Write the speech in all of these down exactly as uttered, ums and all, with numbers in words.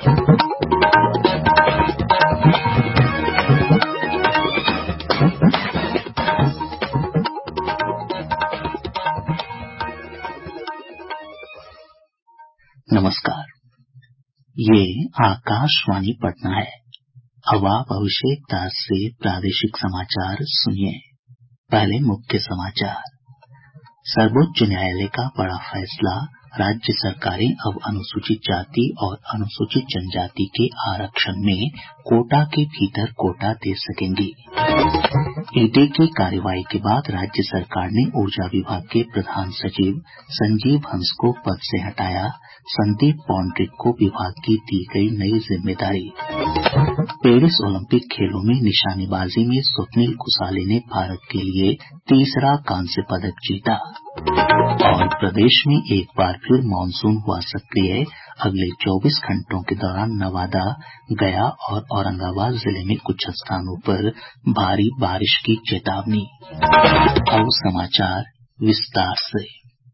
नमस्कार, ये आकाशवाणी पटना है। अब आप अभिषेक दास से प्रादेशिक समाचार सुनिए। पहले मुख्य समाचार। सर्वोच्च न्यायालय का बड़ा फैसला, राज्य सरकारें अब अनुसूचित जाति और अनुसूचित जनजाति के आरक्षण में कोटा के भीतर कोटा दे सकेंगी। ईडी की कार्रवाई के बाद राज्य सरकार ने ऊर्जा विभाग के प्रधान सचिव संजीव हंस को पद से हटाया। संदीप पॉन्ड्रिक को विभाग की दी गई नई जिम्मेदारी। पेरिस ओलंपिक खेलों में निशानेबाजी में स्वप्निल कुसाले ने भारत के लिए तीसरा कांस्य पदक जीता। और प्रदेश में एक बार फिर मानसून हुआ सक्रिय। अगले चौबीस घंटों के दौरान नवादा, गया और औरंगाबाद जिले में कुछ स्थानों पर भारी बारिश की चेतावनी। अब समाचार विस्तार से।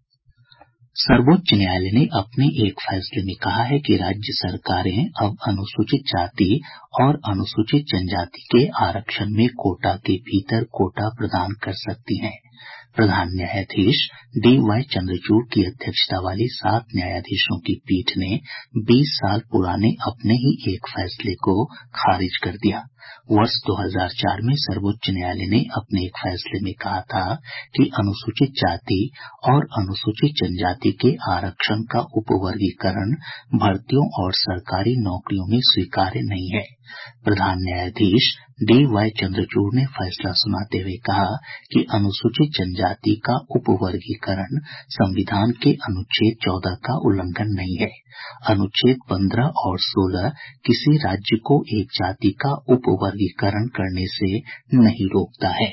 सर्वोच्च न्यायालय ने अपने एक फैसले में कहा है कि राज्य सरकारें अब अनुसूचित जाति और अनुसूचित जनजाति के आरक्षण में कोटा के भीतर कोटा प्रदान कर सकती हैं। प्रधान न्यायाधीश डी वाई चंद्रचूड़ की अध्यक्षता वाली सात न्यायाधीशों की पीठ ने बीस साल पुराने अपने ही एक फैसले को खारिज कर दिया। वर्ष दो हज़ार चार में सर्वोच्च न्यायालय ने अपने एक फैसले में कहा था कि अनुसूचित जाति और अनुसूचित जनजाति के आरक्षण का उपवर्गीकरण भर्तियों और सरकारी नौकरियों में स्वीकार्य नहीं है। प्रधान न्यायाधीश डी वाई चंद्रचूड़ ने फैसला सुनाते हुए कहा कि अनुसूचित जनजाति का उपवर्गीकरण संविधान के अनुच्छेद चौदह का उल्लंघन नहीं है। अनुच्छेद पंद्रह और सोलह किसी राज्य को एक जाति का उपवर्गीकरण करने से नहीं रोकता है।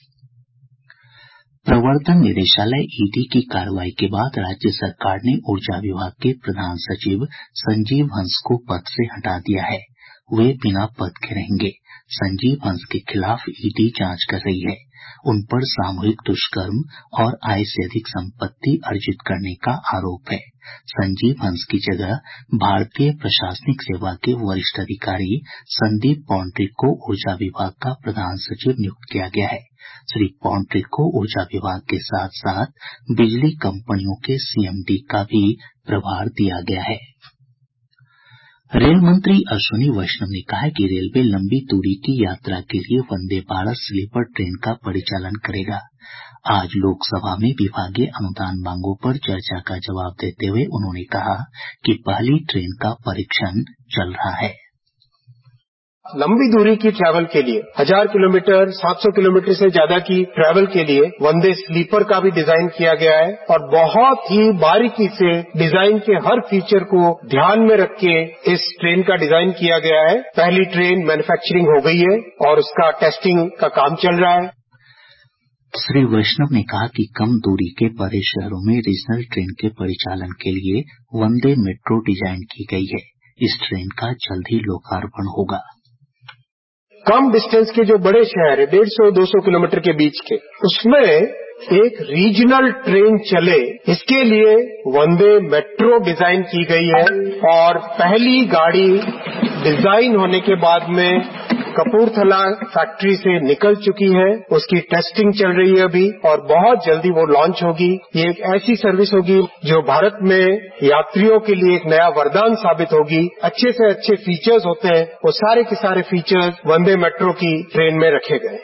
प्रवर्तन निदेशालय ईडी की कार्रवाई के बाद राज्य सरकार ने ऊर्जा विभाग के प्रधान सचिव संजीव हंस को पद से हटा दिया है। वे बिना पद के रहेंगे। संजीव हंस के खिलाफ ईडी जांच कर रही है। उन पर सामूहिक दुष्कर्म और आय से अधिक संपत्ति अर्जित करने का आरोप है। संजीव हंस की जगह भारतीय प्रशासनिक सेवा के वरिष्ठ अधिकारी संदीप पॉन्ड्रिक को ऊर्जा विभाग का प्रधान सचिव नियुक्त किया गया है। श्री पॉन्ड्रिक को ऊर्जा विभाग के साथ साथ बिजली कंपनियों के सीएमडी का भी प्रभार दिया गया है। रेल मंत्री अश्विनी वैष्णव ने कहा है कि रेलवे लंबी दूरी की यात्रा के लिए वंदे भारत स्लीपर ट्रेन का परिचालन करेगा। आज लोकसभा में विभागीय अनुदान मांगों पर चर्चा का जवाब देते हुए उन्होंने कहा कि पहली ट्रेन का परीक्षण चल रहा है। लंबी दूरी की ट्रैवल के लिए हजार किलोमीटर, सात सौ किलोमीटर से ज्यादा की ट्रैवल के लिए वंदे स्लीपर का भी डिजाइन किया गया है और बहुत ही बारीकी से डिजाइन के हर फीचर को ध्यान में रख के इस ट्रेन का डिजाइन किया गया है। पहली ट्रेन मैन्युफैक्चरिंग हो गई है और उसका टेस्टिंग का काम चल रहा है। श्री वैष्णव ने कहा कि कम दूरी के बड़े शहरों में रीजनल ट्रेन के परिचालन के लिए वंदे मेट्रो डिजाइन की गई है। इस ट्रेन का जल्द ही लोकार्पण होगा। कम डिस्टेंस के जो बड़े शहर है, डेढ़ सौ दो सौ किलोमीटर के बीच के, उसमें एक रीजनल ट्रेन चले, इसके लिए वंदे मेट्रो डिजाइन की गई है और पहली गाड़ी डिजाइन होने के बाद में कपूरथला फैक्ट्री से निकल चुकी है। उसकी टेस्टिंग चल रही है अभी और बहुत जल्दी वो लॉन्च होगी। ये एक ऐसी सर्विस होगी जो भारत में यात्रियों के लिए एक नया वरदान साबित होगी। अच्छे से अच्छे फीचर्स होते हैं, वो सारे के सारे फीचर्स वंदे मेट्रो की ट्रेन में रखे गए।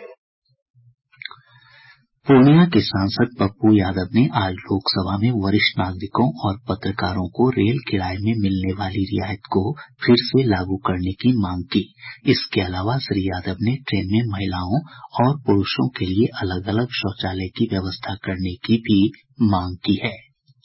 पूर्णिया के सांसद पप्पू यादव ने आज लोकसभा में वरिष्ठ नागरिकों और पत्रकारों को रेल किराए में मिलने वाली रियायत को फिर से लागू करने की मांग की। इसके अलावा श्री यादव ने ट्रेन में महिलाओं और पुरुषों के लिए अलग अलग शौचालय की व्यवस्था करने की भी मांग की है।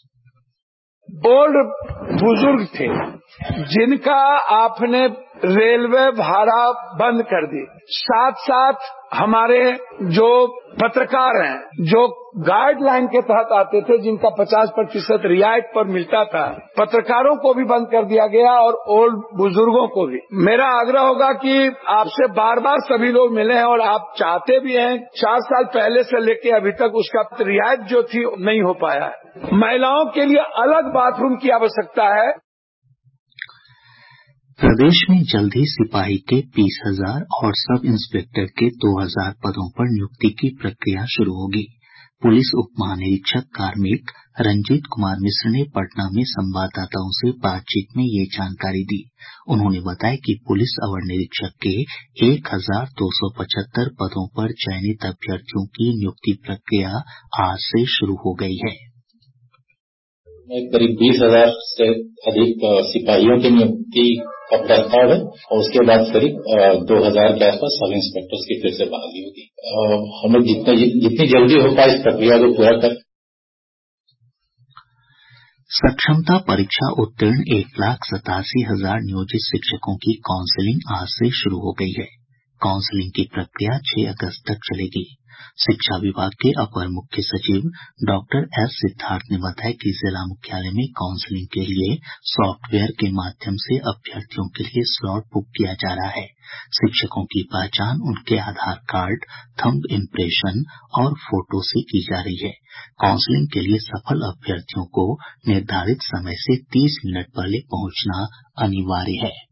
ओल्ड बुजुर्ग थे जिनका आपने रेलवे भाड़ा बंद कर दी, साथ साथ हमारे जो पत्रकार हैं जो गाइडलाइन के तहत आते थे जिनका पचास प्रतिशत रियायत पर मिलता था, पत्रकारों को भी बंद कर दिया गया और ओल्ड बुजुर्गों को भी। मेरा आग्रह होगा कि आपसे बार बार सभी लोग मिले हैं और आप चाहते भी हैं, चार साल पहले से लेके अभी तक उसका रियायत जो थी नहीं हो पाया है। महिलाओं के लिए अलग बाथरूम की आवश्यकता है। प्रदेश में जल्द ही सिपाही के बीस हजार और सब इंस्पेक्टर के दो हजार पदों पर नियुक्ति की प्रक्रिया शुरू होगी। पुलिस उप महानिरीक्षक कार्मिक रंजीत कुमार मिश्र ने पटना में संवाददाताओं से बातचीत में ये जानकारी दी। उन्होंने बताया कि पुलिस अवर निरीक्षक के एक हजार दो सौ पचहत्तर पदों पर चयनित अभ्यर्थियों की नियुक्ति प्रक्रिया आज से शुरू हो गई है। करीब बीस हजार से अधिक सिपाहियों की नियुक्ति का प्रस्ताव है और उसके बाद करीब दो हजार के आसपास सब इंस्पेक्टर्स की फिर से बहाली होगी। हम लोग जितना जितनी जल्दी हो पाए इस प्रक्रिया को पूरा कर। सक्षमता परीक्षा उत्तीर्ण एक लाख सतासी हजार नियोजित शिक्षकों की काउंसिलिंग आज से शुरू हो गई है। काउंसिलिंग की प्रक्रिया छह अगस्त तक चलेगी। शिक्षा विभाग के अपर मुख्य सचिव डॉक्टर एस सिद्धार्थ ने बताया कि जिला मुख्यालय में काउंसिलिंग के लिए सॉफ्टवेयर के माध्यम से अभ्यर्थियों के लिए स्लॉट बुक किया जा रहा है। शिक्षकों की पहचान उनके आधार कार्ड, थंब इम्प्रेशन और फोटो से की जा रही है। काउंसिलिंग के लिए सफल अभ्यर्थियों को निर्धारित समय से तीस मिनट पहले पहुंचना अनिवार्य है।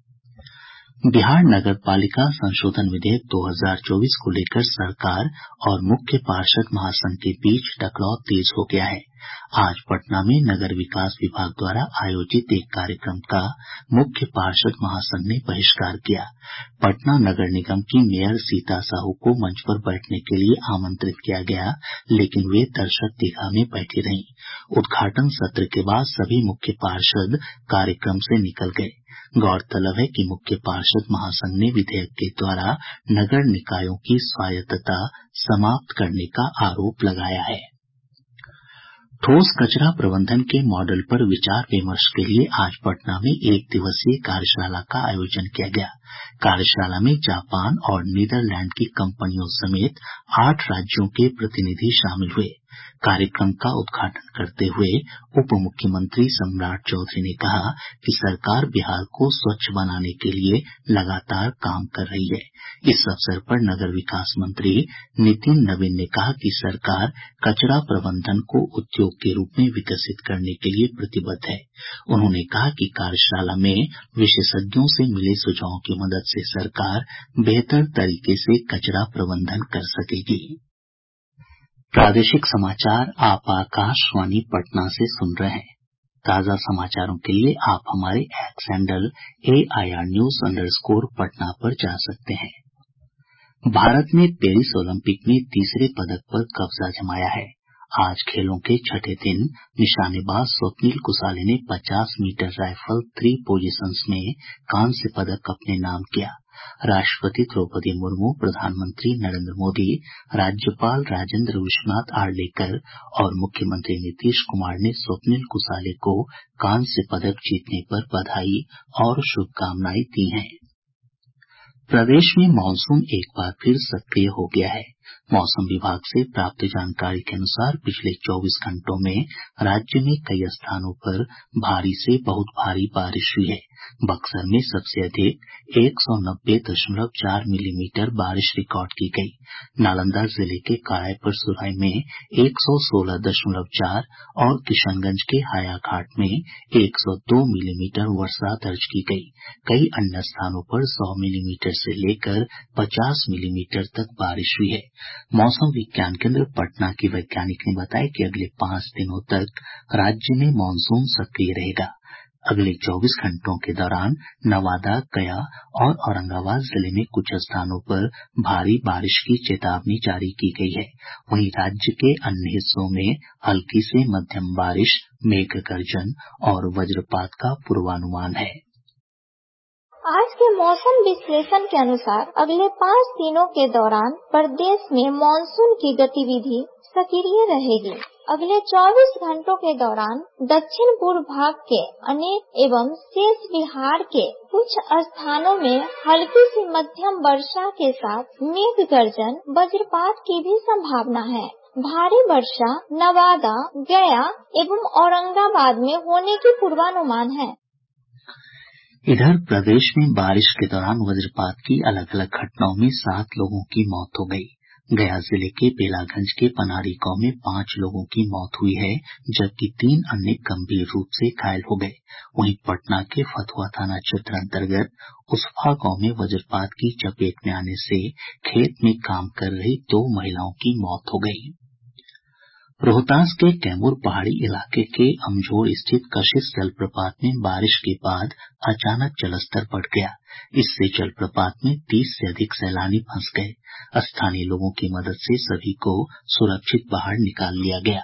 बिहार नगर पालिका संशोधन विधेयक दो हजार चौबीस को लेकर सरकार और मुख्य पार्षद महासंघ के बीच टकराव तेज हो गया है। आज पटना में नगर विकास विभाग द्वारा आयोजित एक कार्यक्रम का मुख्य पार्षद महासंघ ने बहिष्कार किया। पटना नगर निगम की मेयर सीता साहू को मंच पर बैठने के लिए आमंत्रित किया गया, लेकिन वे दर्शक दीर्घा में बैठी रहीं। उद्घाटन सत्र के बाद सभी मुख्य पार्षद कार्यक्रम से निकल गये। गौरतलब है कि मुख्य पार्षद महासंघ ने विधेयक के द्वारा नगर निकायों की स्वायत्तता समाप्त करने का आरोप लगाया है। ठोस कचरा प्रबंधन के मॉडल पर विचार विमर्श के लिए आज पटना में एक दिवसीय कार्यशाला का आयोजन किया गया। कार्यशाला में जापान और नीदरलैंड की कंपनियों समेत आठ राज्यों के प्रतिनिधि शामिल हुए। कार्यक्रम का उद्घाटन करते हुए उप मुख्यमंत्री सम्राट चौधरी ने कहा कि सरकार बिहार को स्वच्छ बनाने के लिए लगातार काम कर रही है। इस अवसर पर नगर विकास मंत्री नितिन नवीन ने कहा कि सरकार कचरा प्रबंधन को उद्योग के रूप में विकसित करने के लिए प्रतिबद्ध है। उन्होंने कहा कि कार्यशाला में विशेषज्ञों से मिले सुझावों की मदद से सरकार बेहतर तरीके से कचरा प्रबंधन कर सकेगी। प्रादेशिक समाचार आप आकाशवाणी पटना से सुन रहे हैं। ताज़ा समाचारों के लिए आप हमारे X handle A I R news underscore Patna पर जा सकते हैं। भारत ने पेरिस ओलंपिक में तीसरे पदक पर कब्जा जमाया है। आज खेलों के छठे दिन निशानेबाज स्वप्निल कुसाले ने पचास मीटर राइफल थ्री पोजीशंस में कांस्य पदक अपने नाम किया। राष्ट्रपति द्रौपदी मुर्मू, प्रधानमंत्री नरेंद्र मोदी, राज्यपाल राजेंद्र विश्वनाथ आर्लेकर और मुख्यमंत्री नीतीश कुमार ने स्वप्निल कुसाले को कांस्य पदक जीतने पर बधाई और शुभकामनाएं दी हैं। प्रदेश में मॉनसून एक बार फिर सक्रिय हो गया है। मौसम विभाग से प्राप्त जानकारी के अनुसार पिछले चौबीस घंटों में राज्य में कई स्थानों पर भारी से बहुत भारी बारिश हुई है। बक्सर में सबसे अधिक एक सौ नब्बे दशमलव चार मिलीमीटर बारिश रिकॉर्ड की गई। नालंदा जिले के कारायपुर सुराई में एक सौ सोलह दशमलव चार और किशनगंज के हायाघाट में एक सौ दो मिलीमीटर वर्षा दर्ज की गई। कई अन्य स्थानों पर सौ मिलीमीटर से लेकर पचास मिलीमीटर तक बारिश हुई है। मौसम विज्ञान केंद्र पटना के वैज्ञानिक ने बताया कि अगले पांच दिनों तक राज्य में मॉनसून सक्रिय रहेगा। अगले चौबीस घंटों के दौरान नवादा, गया और औरंगाबाद जिले में कुछ स्थानों पर भारी बारिश की चेतावनी जारी की गई है। वहीं राज्य के अन्य हिस्सों में हल्की से मध्यम बारिश, मेघ गर्जन और वज्रपात का पूर्वानुमान है। आज के मौसम विश्लेषण के अनुसार अगले पाँच दिनों के दौरान प्रदेश में मानसून की गतिविधि सक्रिय रहेगी। अगले चौबीस घंटों के दौरान दक्षिण पूर्व भाग के अनेक एवं शेष बिहार के कुछ स्थानों में हल्की से मध्यम वर्षा के साथ मेघ गर्जन, वज्रपात की भी संभावना है। भारी वर्षा नवादा, गया एवं औरंगाबाद में होने की पूर्वानुमान है। इधर प्रदेश में बारिश के दौरान वज्रपात की अलग अलग घटनाओं में सात लोगों की मौत हो गई। गया जिले के बेलागंज के पनारी गांव में पांच लोगों की मौत हुई है, जबकि तीन अन्य गंभीर रूप से घायल हो गए। वहीं पटना के फतुहा थाना क्षेत्र अंतर्गत उसफा गांव में वज्रपात की चपेट में आने से खेत में काम कर रही दो महिलाओं की मौत हो गई। रोहतास के कैमूर पहाड़ी इलाके के अमझोर स्थित कशिश जलप्रपात में बारिश के बाद अचानक जलस्तर बढ़ गया। इससे जलप्रपात में तीस से अधिक सैलानी फंस गए। स्थानीय लोगों की मदद से सभी को सुरक्षित बाहर निकाल लिया गया।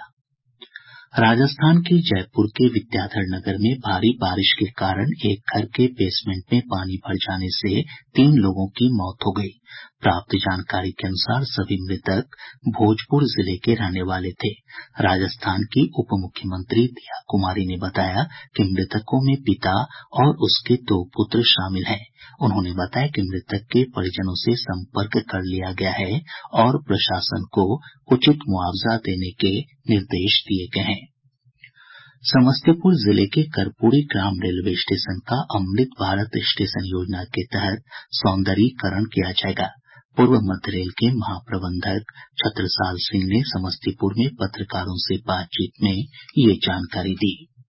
राजस्थान के जयपुर के विद्याधर नगर में भारी बारिश के कारण एक घर के बेसमेंट में पानी भर जाने से तीन लोगों की मौत हो गई। प्राप्त जानकारी के अनुसार सभी मृतक भोजपुर जिले के रहने वाले थे। राजस्थान की उप मुख्यमंत्री दिया कुमारी ने बताया कि मृतकों में पिता और उसके दो पुत्र शामिल हैं। उन्होंने बताया कि मृतक के परिजनों से संपर्क कर लिया गया है और प्रशासन को उचित मुआवजा देने के निर्देश दिए गए हैं। समस्तीपुर जिले के कर्पूरी ग्राम रेलवे स्टेशन का अमृत भारत स्टेशन योजना के तहत सौंदर्यीकरण किया जाएगा। पूर्व मध्य रेल के महाप्रबंधक छत्रसाल सिंह ने समस्तीपुर में पत्रकारों से बातचीत में ये जानकारी दी।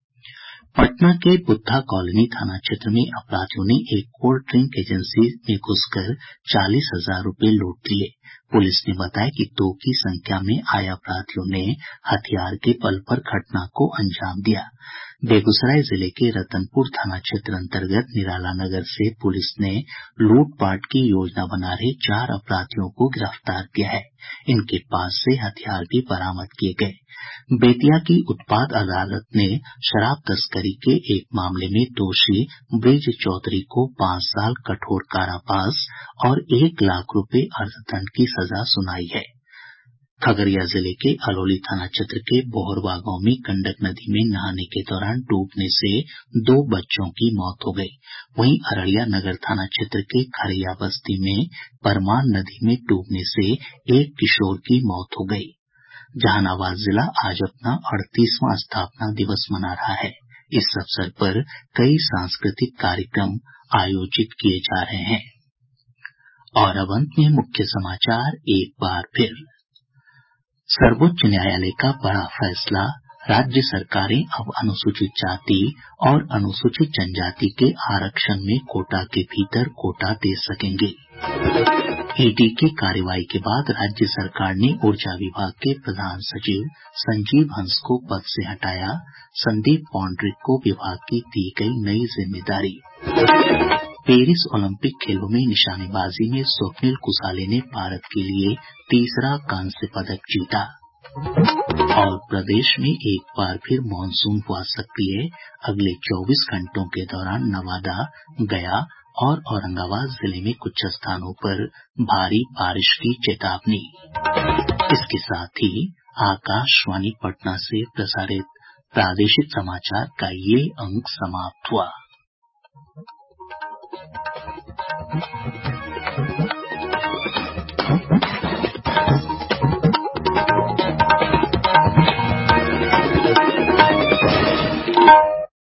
पटना के बुद्धा कॉलोनी थाना क्षेत्र में अपराधियों ने एक कोल्ड ड्रिंक एजेंसी में घुसकर चालीस हजार रूपये लूट लिए। पुलिस ने बताया कि दो की संख्या में आए अपराधियों ने हथियार के बल पर घटना को अंजाम दिया। बेगूसराय जिले के रतनपुर थाना क्षेत्र अंतर्गत निराला नगर से पुलिस ने लूटपाट की योजना बना रहे चार अपराधियों को गिरफ्तार किया है। इनके पास से हथियार भी बरामद किए गए। बेतिया की उत्पाद अदालत ने शराब तस्करी के एक मामले में दोषी ब्रिज चौधरी को पांच साल कठोर कारावास और एक लाख रुपए अर्थदंड की सजा सुनाई है। खगड़िया जिले के अलौली थाना क्षेत्र के बोहरवा गांव में गंडक नदी में नहाने के दौरान डूबने से दो बच्चों की मौत हो गई। वहीं अररिया नगर थाना क्षेत्र के खरैया बस्ती में परमान नदी में डूबने से एक किशोर की मौत हो गई। जहानाबाद जिला आज अपना अड़तीसवां स्थापना दिवस मना रहा है। इस अवसर पर कई सांस्कृतिक कार्यक्रम आयोजित किए जा रहे हैं। और अब अंत में मुख्य समाचार एक बार फिर। सर्वोच्च न्यायालय का बड़ा फैसला, राज्य सरकारें अब अनुसूचित जाति और अनुसूचित जनजाति के आरक्षण में कोटा के भीतर कोटा दे सकेंगे। ईडी की कार्रवाई के बाद राज्य सरकार ने ऊर्जा विभाग के प्रधान सचिव संजीव हंस को पद से हटाया। संदीप पौंड्रिक को विभाग की दी गई नई जिम्मेदारी। पेरिस ओलंपिक खेलों में निशानेबाजी में स्वप्निल कुसाले ने भारत के लिए तीसरा कांस्य पदक जीता। और प्रदेश में एक बार फिर मानसून हुआ सक्रिय। अगले चौबीस घंटों के दौरान नवादा, गया और औरंगाबाद जिले में कुछ स्थानों पर भारी बारिश की चेतावनी। इसके साथ ही आकाशवाणी पटना से प्रसारित प्रादेशिक समाचार का ये अंक समाप्त हुआ।